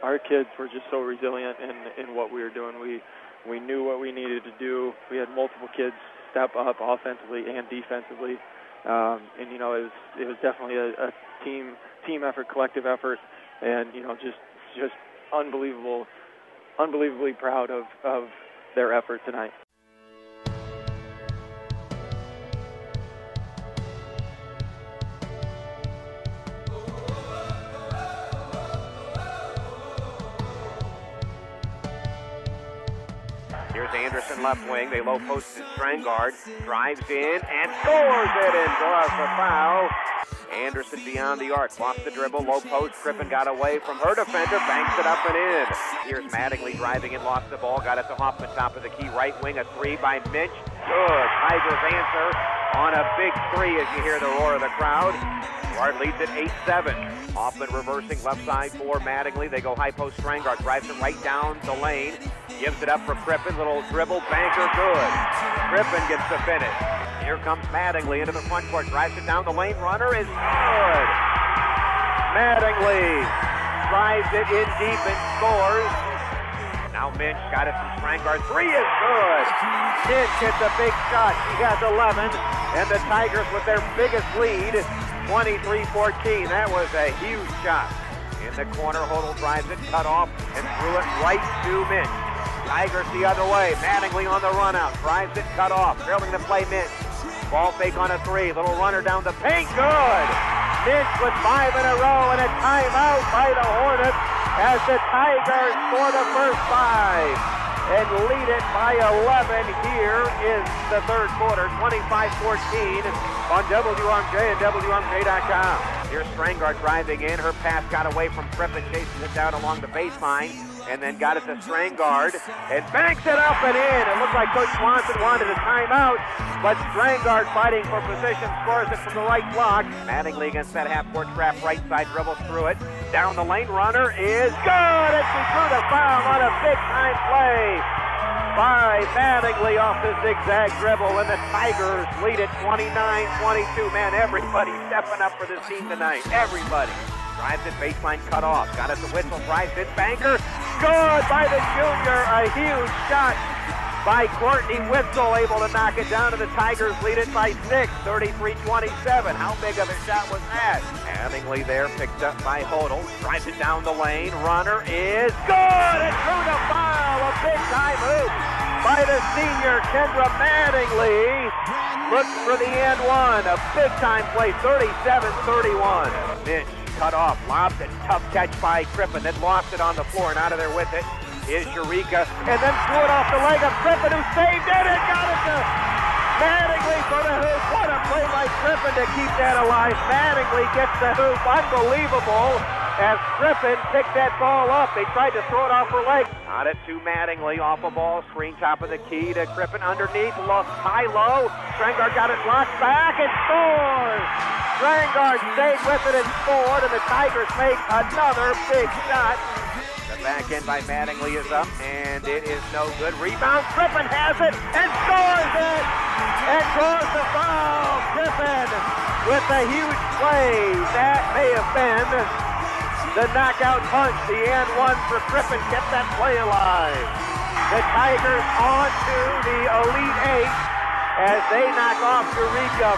our kids were just so resilient in what we were doing. We knew what we needed to do. We had multiple kids step up offensively and defensively, and you know, it was definitely a team effort, collective effort, and you know, just unbelievably proud of their effort tonight. Here's Anderson left wing. They low post to Strangard. Drives in and scores it and draws the foul. Anderson beyond the arc. Lost the dribble. Low post. Crippen got away from her defender. Banks it up and in. Here's Mattingly driving in. Lost the ball. Got it to Hoffman. Top of the key. Right wing. A three by Minch. Good. Tigers answer on a big three as you hear the roar of the crowd. Gerard leads at 8-7. Hoffman reversing left side for Mattingly. They go high post. Strangard drives it right down the lane. Gives it up for Crippen. Little dribble. Banker good. Crippen gets the finish. Here comes Mattingly into the front court. Drives it down the lane. Runner is good. Mattingly drives it in deep and scores. Now Minch got it from Strangard. Three is good. Minch hits a big shot. She has 11. And the Tigers with their biggest lead, 23-14. That was a huge shot. In the corner, Hodel drives it, cut off, and threw it right to Minch. Tigers the other way. Mattingly on the run out. Drives it, cut off. Trailing to play Minch. Ball fake on a three. Little runner down the paint. Good. Minch with 5 in a row and a timeout by the Hornets as the Tigers score the first 5 and lead it by 11 here in the third quarter. 25-14 on WRMJ and WRMJ.com. Here's Strangard driving in. Her pass got away from Crippen, chases it down along the baseline, and then got it to Strangard, and banks it up and in. It looked like Coach Swanson wanted a timeout, but Strangard fighting for position, scores it from the right block. Mattingly against that half-court trap, right side, dribbles through it. Down the lane, runner is good, and she drew the foul on a big-time play by Mattingly off the zigzag dribble, and the Tigers lead it 29-22. Man, everybody stepping up for this team tonight. Everybody. Drives it, baseline cut off. Got it to Whistle, drives it, banker. Good by the junior. A huge shot by Courtney Whistle, able to knock it down, and the Tigers lead it by 6, 33-27. How big of a shot was that? Mattingly there, picked up by Hodel. Drives it down the lane. Runner is good. And through the foul. A big-time hoop by the senior Kendra Mattingly. Looks for the and one. A big-time play, 37-31. Minch cut off, lobbed it, tough catch by Crippen, then lost it on the floor, and out of there with it is Eureka, and then threw it off the leg of Crippen, who saved it and got it to Mattingly for the hoop. What a play by Crippen to keep that alive. Mattingly gets the hoop, unbelievable, as Crippen picked that ball up. They tried to throw it off her leg. Got it to Mattingly, off a ball, screen top of the key to Crippen underneath, high-low. Strangard got it blocked back and scores. Strangard stayed with it and scored, and the Tigers make another big shot. The back end by Mattingly is up, and it is no good. Rebound, Crippen has it and scores it, and draws the foul. Crippen with a huge play. That may have been the knockout punch. The and one for Crippen kept that play alive. The Tigers on to the Elite Eight as they knock off Eureka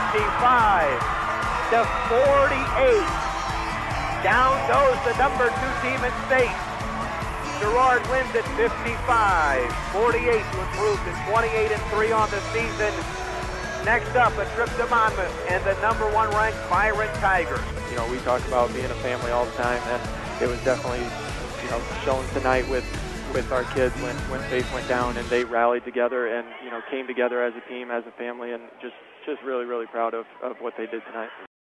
55-48. Down goes the number 2 team in state. Gerard wins at 55-48 to improve to 28-3 on the season. Next up, a trip to Monmouth and the number 1 ranked Byron Tigers. You know, we talk about being a family all the time, and it was definitely, you know, shown tonight with our kids when Faith went down, and they rallied together and, you know, came together as a team, as a family, and just really, really proud of what they did tonight.